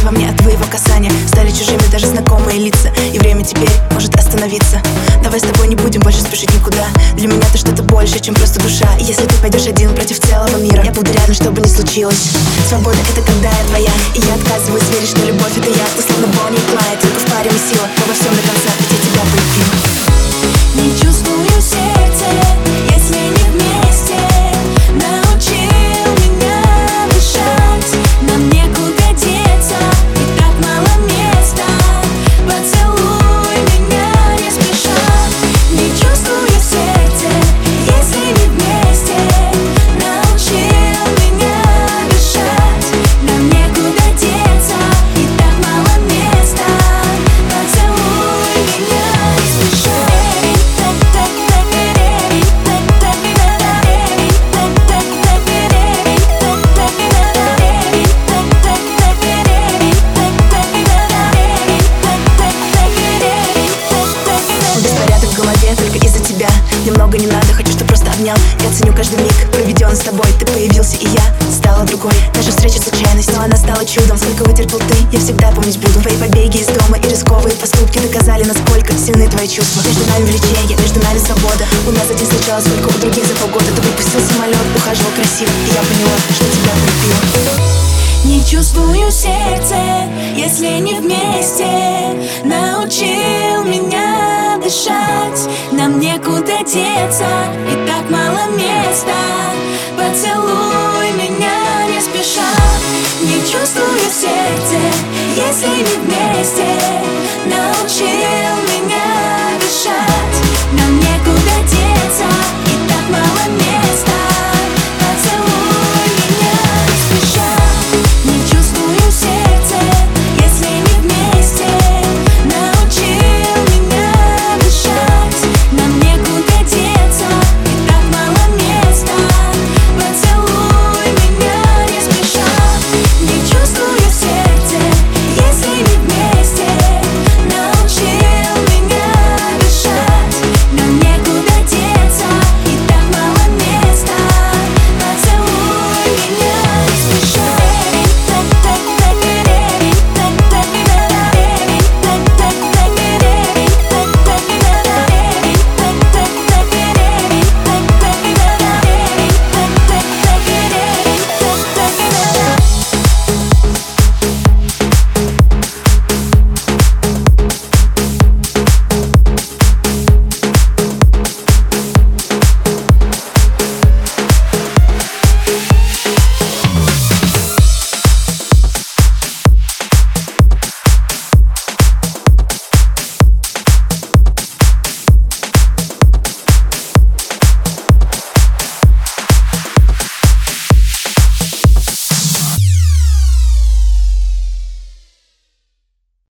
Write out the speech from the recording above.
во мне от твоего касания. Стали чужими даже знакомые лица, и время теперь может остановиться. Давай с тобой не будем больше спешить никуда. Для меня ты что-то больше, чем просто душа. И если ты пойдешь один против целого мира, я буду рядом, что бы ни случилось. Свобода — это когда я твоя, и я отказываюсь верить, что любовь — это я. Ты словно Бонни и Клайд, только в паре мы сила. Но во всем до конца, ведь я тебя полюбила. Не чувствую сердце, если не вместе. Научил меня дышать, нам некуда деться, и так мало места. Поцелуй меня не спеша. Не чувствую сердце, если не вместе. Научил меня дышать, нам некуда деться, и так мало места. Поцелуй меня не спеша. Беспорядок в голове только из-за тебя. Мне много не надо, хочу, чтобы просто обнял. Я ценю каждый миг, проведенный с тобой. Ты появился, и я стала другой. Наша встреча случайность, но она стала чудом. Сколько вытерпел ты, я всегда помнить буду. Твои побеги из дома и рисковые поступки доказали, насколько сильны твои чувства. Между нами влечение, между нами свобода. У нас один сначала, сколько у других за полгода. Ты выпустил самолет, ухаживал красиво, и я поняла, что тебя полюбила. Не чувствую сердце, если не вместе. Научил меня дышать, нам некуда деться, и так мало места. Поцелуй меня не спеша. Не чувствую сердце, если не вместе.